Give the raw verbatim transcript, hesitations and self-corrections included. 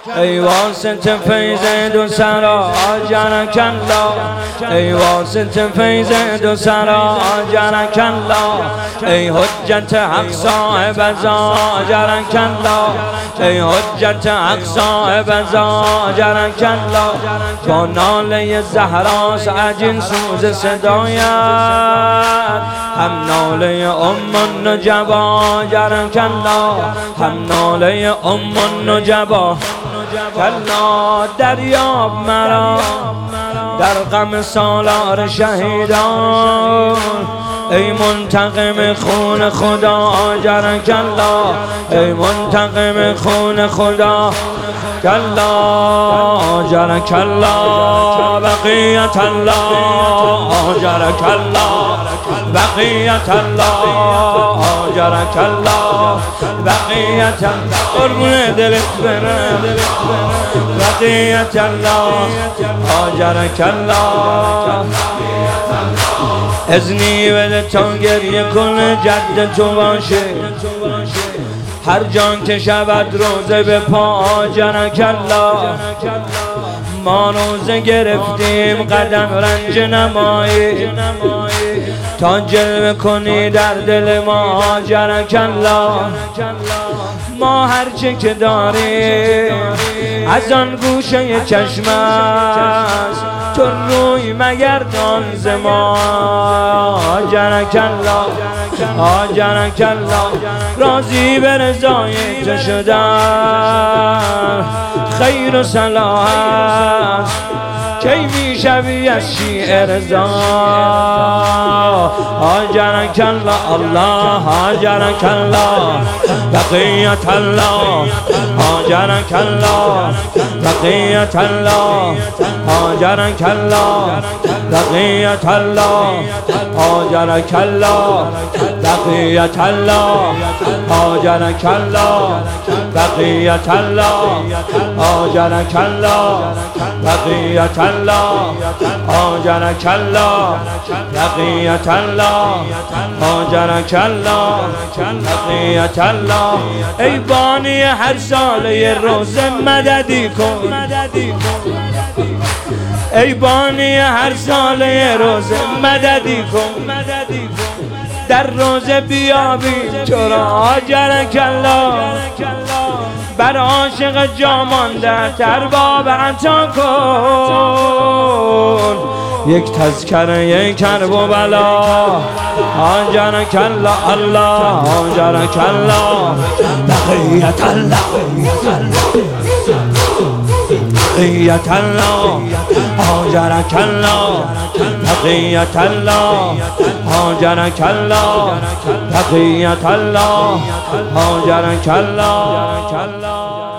ای واسطه فیض دو سرا جانک الله، ای واسطه فیض دو سرا جانک الله، ای حجت حق صاحب زا جانک الله، ای حجت حق صاحب زا جانک الله. با ناله زهرا عجین سوز صدایت، هم ناله ام النجبا جانک الله، هم ناله ام النجبا. کلا دریاب مرا در غم سالار شهیدان، ای منتقم خون خدا جانک الله، ای منتقم خون خدا. کلا جانک الله بقیت الله، جانک الله بقیت الله، جانک الله بقیت الله. قربون دلت برم بقیت الله، جانک الله. اذنی بده تا گریه کنه جد تو باشه، هر جان که شود روزه به پا جانک الله. ما روزه گرفتیم قدم رنج نمایی، تا جلوه کنی در دل ما جانک الله. ما هرچه که داریم از آن گوشه چشم است، تو روی مگردان ز ما جانک الله، جانک الله. راضی به رضای تو شدن خیر و صلاح است، کی میشوی از شیعه رضا جانک الله. الله جانک الله بقیت الله، جانک الله بقیت الله، جانک الله بقیت الله، جانک الله بقیت الله، جانک الله بقیت الله، جانک الله بقیت الله، جانک الله بقیت الله، جانک الله بقیت الله. ای بانی هر ساله روزه مددی کن، ای بانی هر ساله روزه مددی کن، در روزه بیابی تو را جانک الله. بر عاشق جا مانده تر باب عطا کن، یک تذکره یک کرب و بلا جانک الله. الله جانک الله بقیت الله، بقیت الله جانک الله، بقیت الله جانک الله، بقیت الله جانک الله.